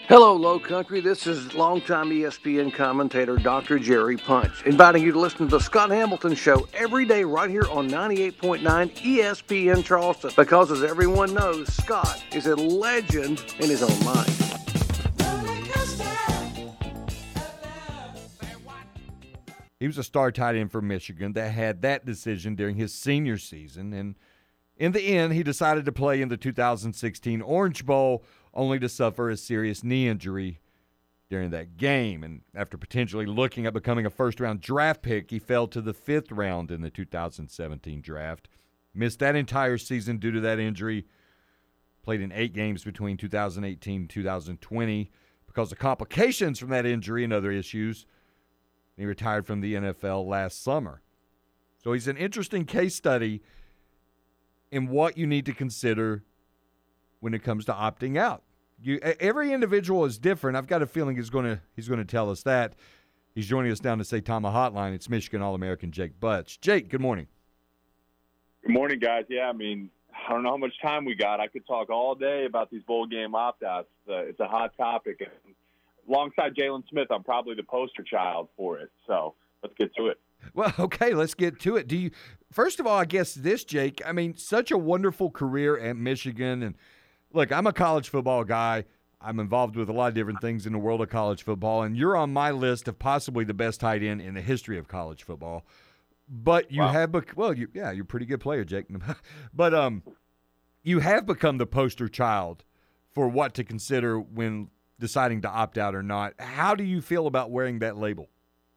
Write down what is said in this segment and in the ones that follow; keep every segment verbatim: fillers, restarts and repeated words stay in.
Hello, Low Country. This is longtime E S P N commentator Doctor Jerry Punch, inviting you to listen to the Scott Hamilton Show every day right here on ninety-eight point nine E S P N Charleston. Because, as everyone knows, Scott is a legend in his own mind. He was a star tight end for Michigan that had that decision during his senior season. And in the end, he decided to play in the two thousand sixteen Orange Bowl, only to suffer a serious knee injury during that game. And after potentially looking at becoming a first-round draft pick, he fell to the fifth round in the two thousand seventeen draft. Missed that entire season due to that injury. Played in eight games between two thousand eighteen and two thousand twenty because of complications from that injury and other issues. He retired from the N F L last summer. So he's an interesting case study in what you need to consider when it comes to opting out. You, every individual is different. I've got a feeling he's going to he's going to tell us that. He's joining us down to Say Tama Hotline. It's Michigan All-American Jake Butts. Jake, good morning. Good morning, guys. Yeah, I mean, I don't know how much time we got. I could talk all day about these bowl game opt-outs. Uh, it's a hot topic. And alongside Jalen Smith, I'm probably the poster child for it. So let's get to it. Well, okay, let's get to it. Do you? First of all, I guess this, Jake, I mean, such a wonderful career at Michigan. And, look, I'm a college football guy. I'm involved with a lot of different things in the world of college football, and you're on my list of possibly the best tight end in the history of college football. But you Wow. have – well, you, yeah, you're a pretty good player, Jake. But um, you have become the poster child for what to consider when deciding to opt out or not. How do you feel about wearing that label?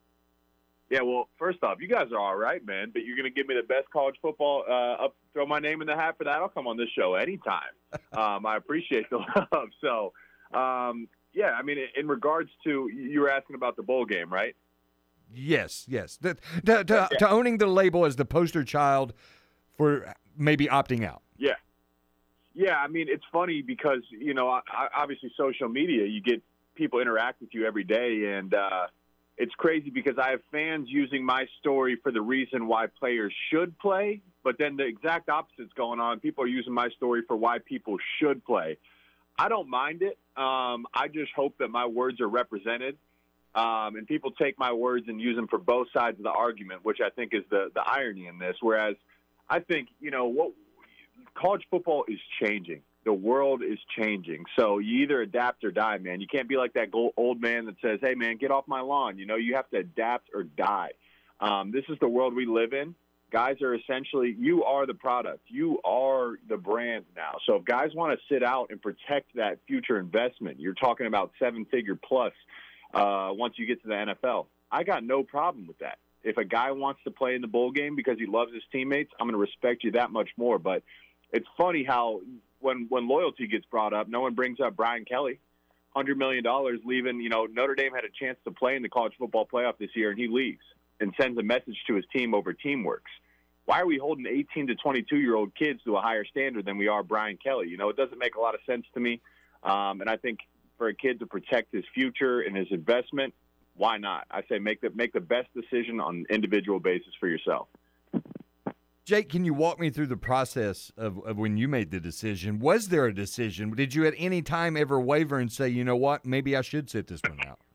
Yeah, well, first off, you guys are all right, man, but you're going to give me the best college football uh, up, throw my name in the hat for that. I'll come on this show anytime. Um, I appreciate the love. So, um, yeah, I mean, in regards to, you were asking about the bowl game, right? Yes, yes. To, to, to, Yeah. to owning the label as the poster child for maybe opting out. Yeah. Yeah, I mean, it's funny because, you know, I, I, obviously social media, you get people interact with you every day, and uh, it's crazy because I have fans using my story for the reason why players should play, but then the exact opposite's going on. People are using my story for why people should play. I don't mind it. Um, I just hope that my words are represented, um, and people take my words and use them for both sides of the argument, which I think is the, the irony in this. Whereas I think, you know, what college football is changing. The world is changing. So you either adapt or die, man. You can't be like that old man that says, hey, man, get off my lawn. You know, you have to adapt or die. Um, this is the world we live in. Guys are essentially, you are the product. You are the brand now. So if guys want to sit out and protect that future investment, you're talking about seven-figure plus uh, once you get to the N F L. I got no problem with that. If a guy wants to play in the bowl game because he loves his teammates, I'm going to respect you that much more. But it's funny how when when loyalty gets brought up, no one brings up Brian Kelly, one hundred million dollars leaving. You know, Notre Dame had a chance to play in the college football playoff this year, and he leaves and sends a message to his team over Teamworks. Why are we holding eighteen to twenty-two-year-old kids to a higher standard than we are Brian Kelly? You know, it doesn't make a lot of sense to me. Um, and I think for a kid to protect his future and his investment, why not? I say make the, make the best decision on an individual basis for yourself. Jake, can you walk me through the process of, of when you made the decision? Was there a decision? Did you at any time ever waver and say, you know what, maybe I should sit this one out?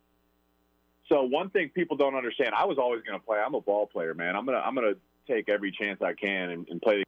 So one thing people don't understand, I was always going to play. I'm a ball player, man. I'm going to I'm going to take every chance I can and, and play.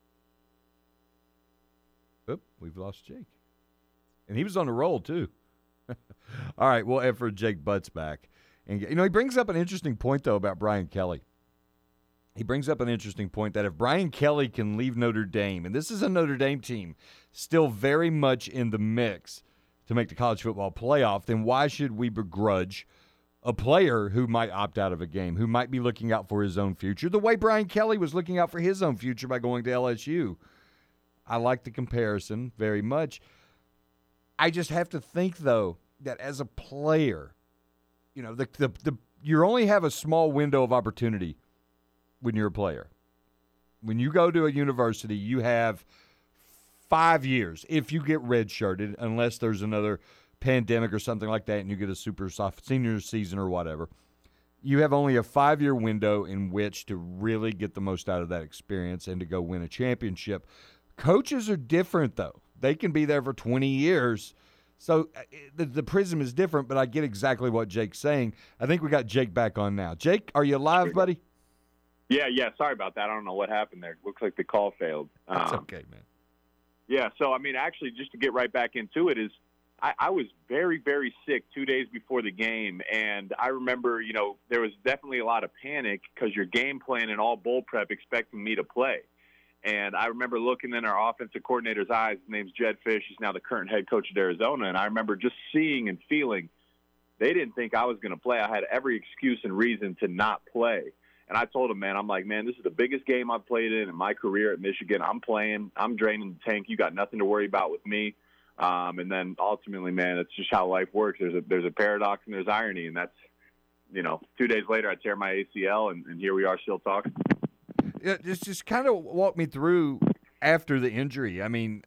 Oop, we've lost Jake. And he was on the roll, too. All right, we'll effort Jake Butts back. And, you know, he brings up an interesting point, though, about Brian Kelly. He brings up an interesting point that if Brian Kelly can leave Notre Dame, and this is a Notre Dame team still very much in the mix to make the college football playoff, then why should we begrudge a player who might opt out of a game, who might be looking out for his own future, the way Brian Kelly was looking out for his own future by going to L S U? I like the comparison very much. I just have to think, though, that as a player, you know, the the, the you only have a small window of opportunity when you're a player. When you go to a university, you have five years if you get redshirted, unless there's another pandemic or something like that and you get a super soft senior season or whatever. You have only a five-year window in which to really get the most out of that experience and to go win a championship. Coaches are different, though. They can be there for twenty years. So uh, the, the prism is different, but I get exactly what Jake's saying. I think we got Jake back on now. Jake, are you alive, buddy? Yeah, yeah. Sorry about that. I don't know what happened there. Looks like the call failed. That's um, okay, man. Yeah, so, I mean, actually, just to get right back into it is I, I was very, very sick two days before the game, and I remember, you know, there was definitely a lot of panic because you're game plan and all bowl prep expecting me to play. And I remember looking in our offensive coordinator's eyes. His name's Jed Fish. He's now the current head coach at Arizona. And I remember just seeing and feeling they didn't think I was going to play. I had every excuse and reason to not play. And I told him, man, I'm like, man, this is the biggest game I've played in in my career at Michigan. I'm playing. I'm draining the tank. You got nothing to worry about with me. Um, and then ultimately, man, that's just how life works. There's a there's a paradox and there's irony. And that's, you know, two days later I tear my A C L, and, and here we are still talking. Yeah, just just kind of walk me through after the injury. I mean,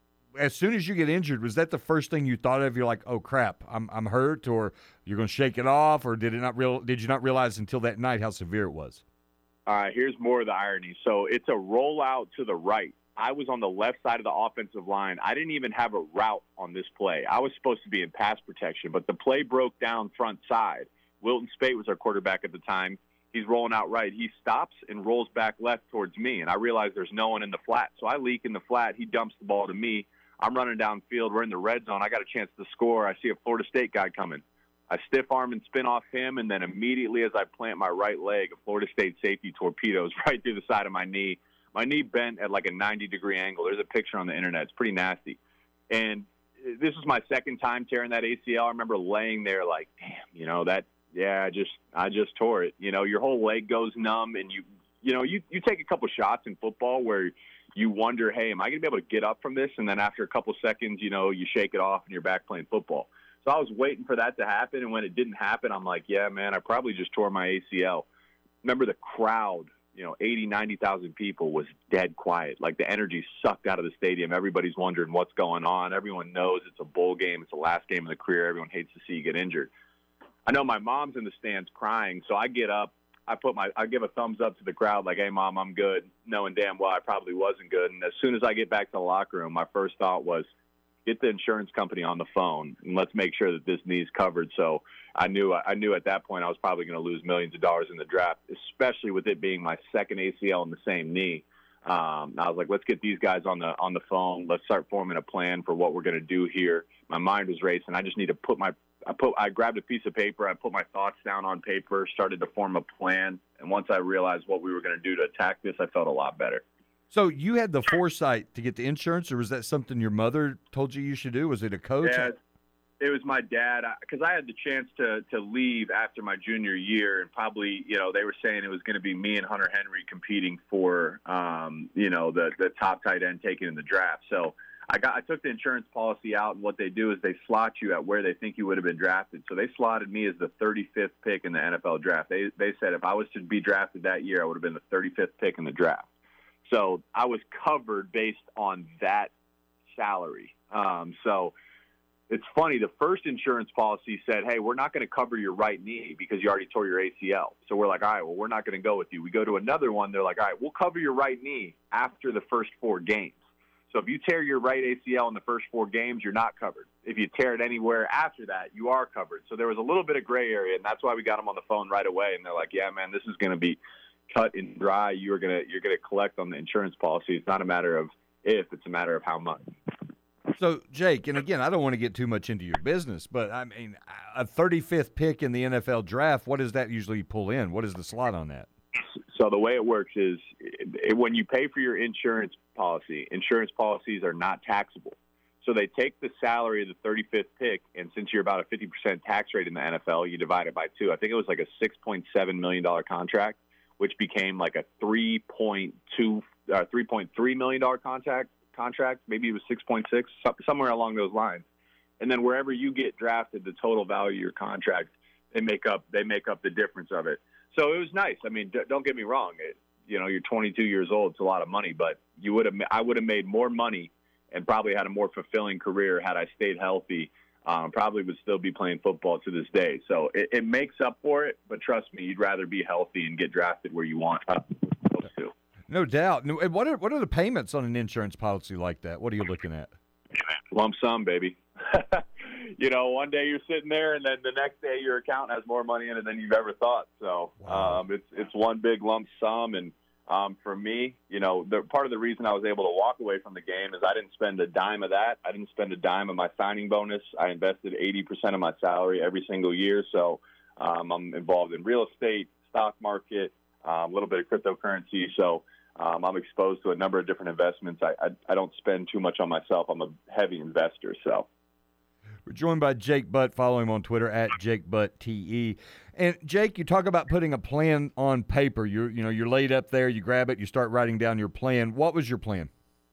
as soon as you get injured, was that the first thing you thought of? You're like, oh crap, I'm I'm hurt, or you're going to shake it off, or did it not real? Did you not realize until that night how severe it was? All right, here's more of the irony. So it's a rollout to the right. I was on the left side of the offensive line. I didn't even have a route on this play. I was supposed to be in pass protection, but the play broke down front side. Wilton Spate was our quarterback at the time. He's rolling out right. He stops and rolls back left towards me, and I realize there's no one in the flat. So I leak in the flat. He dumps the ball to me. I'm running downfield. We're in the red zone. I got a chance to score. I see a Florida State guy coming. I stiff arm and spin off him, and then immediately as I plant my right leg, a Florida State safety torpedoes right through the side of my knee. My knee bent at like a ninety-degree angle. There's a picture on the internet. It's pretty nasty. And this was my second time tearing that A C L. I remember laying there like, damn, you know, that – yeah, I just I just tore it. You know, your whole leg goes numb, and you you know you, you take a couple shots in football where you wonder, hey, am I going to be able to get up from this? And then after a couple seconds, you know, you shake it off and you're back playing football. So I was waiting for that to happen, and when it didn't happen, I'm like, yeah, man, I probably just tore my A C L. Remember the crowd, you know, eighty, ninety thousand people was dead quiet. Like the energy sucked out of the stadium. Everybody's wondering what's going on. Everyone knows it's a bowl game. It's the last game of the career. Everyone hates to see you get injured. I know my mom's in the stands crying, so I get up. I put my, I give a thumbs up to the crowd, like, "Hey, Mom, I'm good," knowing damn well I probably wasn't good. And as soon as I get back to the locker room, my first thought was, get the insurance company on the phone and let's make sure that this knee's covered. So I knew, I knew at that point I was probably going to lose millions of dollars in the draft, especially with it being my second A C L in the same knee. Um, I was like, let's get these guys on the on the phone. Let's start forming a plan for what we're going to do here. My mind was racing. I just need to put my I put I grabbed a piece of paper. I put my thoughts down on paper, started to form a plan. And once I realized what we were going to do to attack this, I felt a lot better. So you had the foresight to get the insurance, or was that something your mother told you you should do? Was it a coach? Yeah, it was my dad, because I had the chance to to leave after my junior year, and probably, you know, they were saying it was going to be me and Hunter Henry competing for, um, you know, the the top tight end taken in the draft. So I got I took the insurance policy out, and what they do is they slot you at where they think you would have been drafted. So they slotted me as the thirty-fifth pick in the N F L draft. They they said if I was to be drafted that year, I would have been the thirty-fifth pick in the draft. So I was covered based on that salary. Um, so it's funny. The first insurance policy said, hey, we're not going to cover your right knee because you already tore your A C L. So we're like, all right, well, we're not going to go with you. We go to another one. They're like, all right, we'll cover your right knee after the first four games. So if you tear your right A C L in the first four games, you're not covered. If you tear it anywhere after that, you are covered. So there was a little bit of gray area, and that's why we got them on the phone right away. And they're like, yeah, man, this is going to be cut and dry. You're going to you're going to collect on the insurance policy. It's not a matter of if, it's a matter of how much. So, Jake, and again, I don't want to get too much into your business, but, I mean, a thirty-fifth pick in the N F L draft, what does that usually pull in? What is the slot on that? So the way it works is it, when you pay for your insurance policy, insurance policies are not taxable. So they take the salary of the thirty-fifth pick, and since you're about a fifty percent tax rate in the N F L, you divide it by two. I think it was like a six point seven million dollars contract, which became like a three point two, uh, three point three million dollars contract. Contract, maybe it was six point six, somewhere along those lines. And then wherever you get drafted, the total value of your contract, they make up they make up the difference of it. So it was nice. I mean, don't get me wrong. It, you know, you're twenty-two years old. It's a lot of money, but you would have I would have made more money and probably had a more fulfilling career had I stayed healthy. Um, probably would still be playing football to this day. So it, it makes up for it. But trust me, you'd rather be healthy and get drafted where you want to. No doubt. And what are what are the payments on an insurance policy like that? What are you looking at? Lump sum, baby. you know, one day you're sitting there, and then the next day your account has more money in it than you've ever thought. So Wow. um, it's it's one big lump sum. And um, for me, you know, the, part of the reason I was able to walk away from the game is I didn't spend a dime of that. I didn't spend a dime of my signing bonus. I invested eighty percent of my salary every single year. So um, I'm involved in real estate, stock market, um, a little bit of cryptocurrency. So um, I'm exposed to a number of different investments. I, I, I don't spend too much on myself. I'm a heavy investor, so. We're joined by Jake Butt. Follow him on Twitter at Jake Butt T E. And Jake, you talk about putting a plan on paper. You're, you know, you're laid up there. You grab it. You start writing down your plan. What was your plan?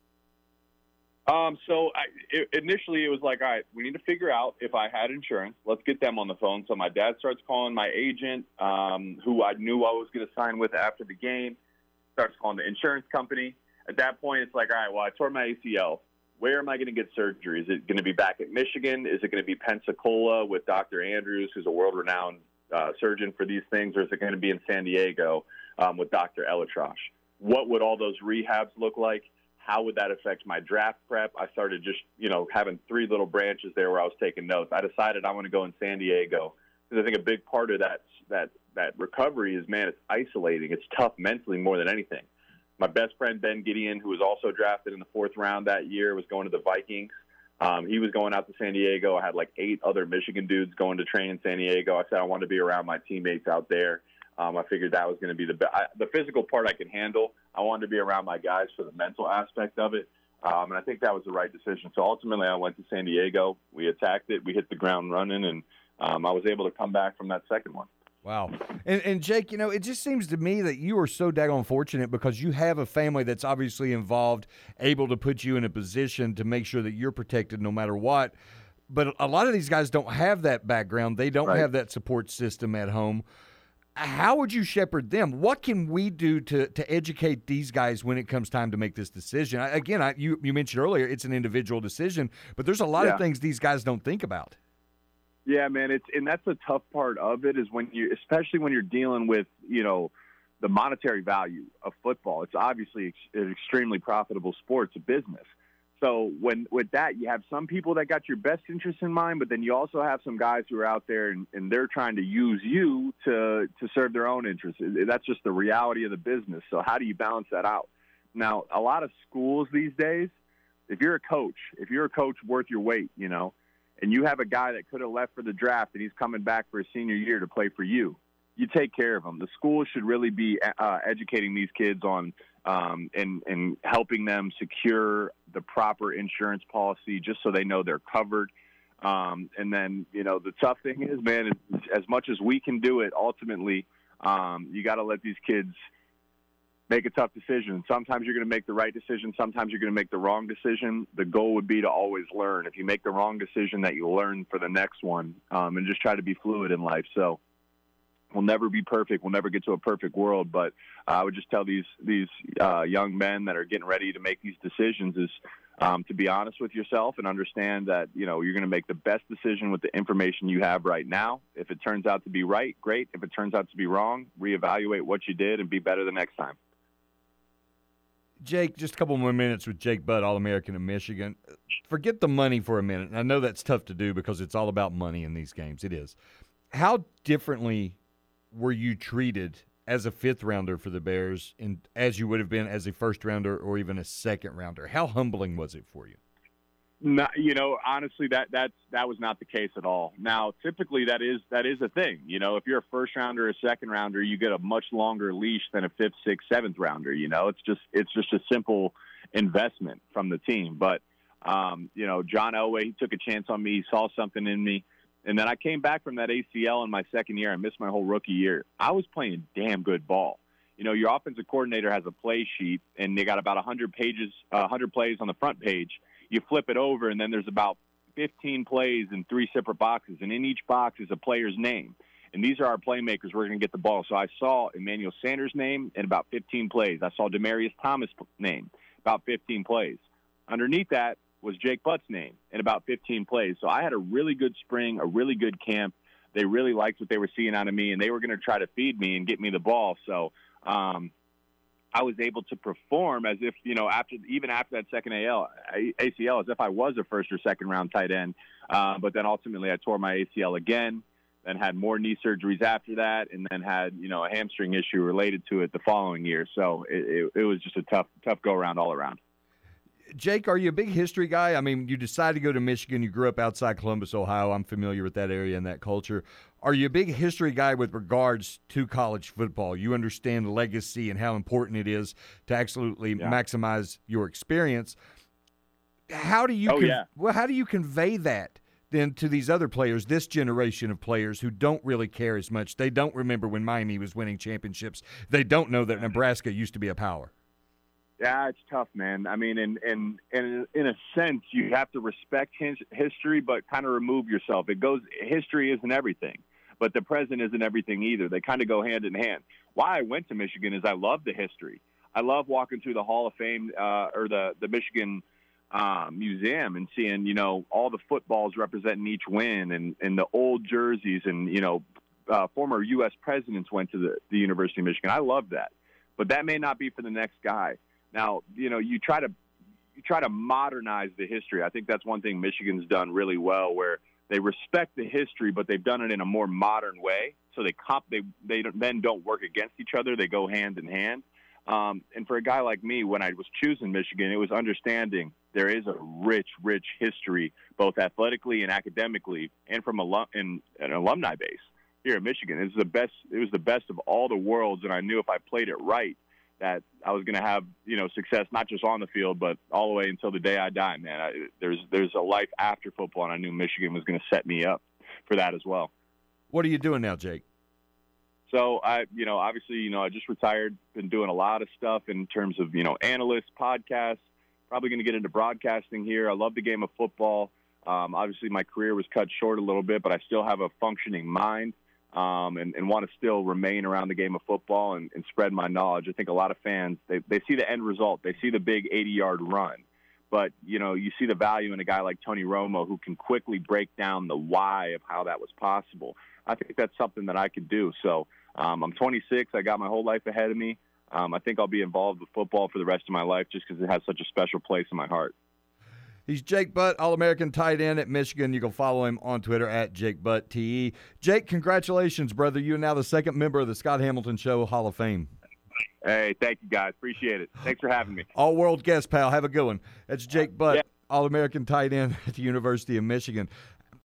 Um, so I, it, initially it was like, all right, we need to figure out if I had insurance. Let's get them on the phone. So my dad starts calling my agent, um, who I knew I was going to sign with after the game. Starts calling the insurance company. At that point, it's like, all right, well, I tore my A C L. Where am I going to get surgery? Is it going to be back at Michigan? Is it going to be Pensacola with Doctor Andrews, who's a world-renowned uh, surgeon for these things? Or is it going to be in San Diego um, with Doctor Elatrosh? What would all those rehabs look like? How would that affect my draft prep? I started just, you know, having three little branches there where I was taking notes. I decided I want to go in San Diego because I think a big part of that, that, that recovery is, man, it's isolating. It's tough mentally more than anything. My best friend, Ben Gideon, who was also drafted in the fourth round that year, was going to the Vikings. Um, he was going out to San Diego. I had like eight other Michigan dudes going to train in San Diego. I said I wanted to be around my teammates out there. Um, I figured that was going to be the be- I, the physical part I could handle. I wanted to be around my guys for the mental aspect of it. Um, and I think that was the right decision. So ultimately I went to San Diego. We attacked it. We hit the ground running, and um, I was able to come back from that second one. Wow. And, and Jake, you know, it just seems to me that you are so daggone fortunate because you have a family that's obviously involved, able to put you in a position to make sure that you're protected no matter what. But a lot of these guys don't have that background. They don't Right. have that support system at home. How would you shepherd them? What can we do to to educate these guys when it comes time to make this decision? I, again, I, you, you mentioned earlier it's an individual decision, but there's a lot Yeah. of things these guys don't think about. Yeah, man, it's and that's the tough part of it is when you, especially when you're dealing with, you know, the monetary value of football. It's obviously ex- an extremely profitable sport. It's a business. So when with that, you have some people that got your best interest in mind, but then you also have some guys who are out there and, and they're trying to use you to to serve their own interests. That's just the reality of the business. So how do you balance that out? Now, a lot of schools these days, if you're a coach, if you're a coach worth your weight, you know, and you have a guy that could have left for the draft and he's coming back for his senior year to play for you, you take care of him. The school should really be uh, educating these kids on um, and, and helping them secure the proper insurance policy just so they know they're covered. Um, and then, you know, the tough thing is, man, as much as we can do it, ultimately, um, you got to let these kids make a tough decision. Sometimes you're going to make the right decision. Sometimes you're going to make the wrong decision. The goal would be to always learn. If you make the wrong decision, that you learn for the next one, um, and just try to be fluid in life. So we'll never be perfect. We'll never get to a perfect world. But uh, I would just tell these these uh, young men that are getting ready to make these decisions is um, to be honest with yourself and understand that, you know, you're going to make the best decision with the information you have right now. If it turns out to be right, great. If it turns out to be wrong, reevaluate what you did and be better the next time. Jake, just a couple more minutes with Jake Butt, All-American of Michigan. Forget the money for a minute. And I know that's tough to do because it's all about money in these games. It is. How differently were you treated as a fifth-rounder for the Bears and as you would have been as a first-rounder or even a second-rounder? How humbling was it for you? No, you know, honestly, that that's that was not the case at all. Now, typically, that is that is a thing. You know, if you're a first rounder or a second rounder, you get a much longer leash than a fifth, sixth, seventh rounder. You know, it's just it's just a simple investment from the team. But um, you know, John Elway, he took a chance on me. He saw something in me, and then I came back from that A C L in my second year. I missed my whole rookie year. I was playing damn good ball. You know, your offensive coordinator has a play sheet, and they got about one hundred pages, uh, one hundred plays on the front page. You flip it over, and then there's about fifteen plays in three separate boxes, and in each box is a player's name. And these are our playmakers. We're going to get the ball. So I saw Emmanuel Sanders' name in about fifteen plays. I saw Demaryius Thomas' name, about fifteen plays. Underneath that was Jake Butt's name in about fifteen plays. So I had a really good spring, a really good camp. They really liked what they were seeing out of me, and they were going to try to feed me and get me the ball. So um, I was able to perform as if, you know, after even after that second A L, A C L, as if I was a first or second round tight end. Uh, but then ultimately I tore my A C L again, then had more knee surgeries after that, and then had, you know, a hamstring issue related to it the following year. So it, it, it was just a tough, tough go around all around. Jake, are you a big history guy? I mean, you decided to go to Michigan. You grew up outside Columbus, Ohio. I'm familiar with that area and that culture. Are you a big history guy with regards to college football? You understand legacy and how important it is to absolutely yeah. maximize your experience. How do you oh, con- yeah. well, how do you convey that then to these other players, this generation of players who don't really care as much? They don't remember when Miami was winning championships. They don't know that Nebraska used to be a power. Yeah, it's tough, man. I mean, in in in, in a sense, you have to respect his, history, but kind of remove yourself. It goes. History isn't everything, but the present isn't everything either. They kind of go hand in hand. Why I went to Michigan is I love the history. I love walking through the Hall of Fame uh, or the the Michigan uh, Museum and seeing, you know, all the footballs representing each win and and the old jerseys and, you know, uh, former U S presidents went to the, the University of Michigan. I love that, but that may not be for the next guy. Now, you know, you try to you try to modernize the history. I think that's one thing Michigan's done really well, where they respect the history, but they've done it in a more modern way. So they comp they they don't, then don't work against each other. They go hand in hand. Um, and for a guy like me, when I was choosing Michigan, it was understanding there is a rich, rich history, both athletically and academically, and from alum in an alumni base here at Michigan. It's the best. It was the best of all the worlds, and I knew if I played it right, that I was going to have, you know, success, not just on the field, but all the way until the day I die, man. I, there's there's a life after football, and I knew Michigan was going to set me up for that as well. What are you doing now, Jake? So, I, you know, obviously, you know, I just retired, been doing a lot of stuff in terms of, you know, analysts, podcasts, probably going to get into broadcasting here. I love the game of football. Um, obviously, my career was cut short a little bit, but I still have a functioning mind. Um, and, and want to still remain around the game of football and, and spread my knowledge. I think a lot of fans, they, they see the end result. They see the big eighty-yard run. But, you know, you see the value in a guy like Tony Romo who can quickly break down the why of how that was possible. I think that's something that I could do. So um, I'm twenty-six. I got my whole life ahead of me. Um, I think I'll be involved with football for the rest of my life just because it has such a special place in my heart. He's Jake Butt, All-American tight end at Michigan. You can follow him on Twitter at Jake Butt T E. Jake, congratulations, brother. You are now the second member of the Scott Hamilton Show Hall of Fame. Hey, thank you, guys. Appreciate it. Thanks for having me. All-world guest, pal. Have a good one. That's Jake Butt, yeah. All-American tight end at the University of Michigan.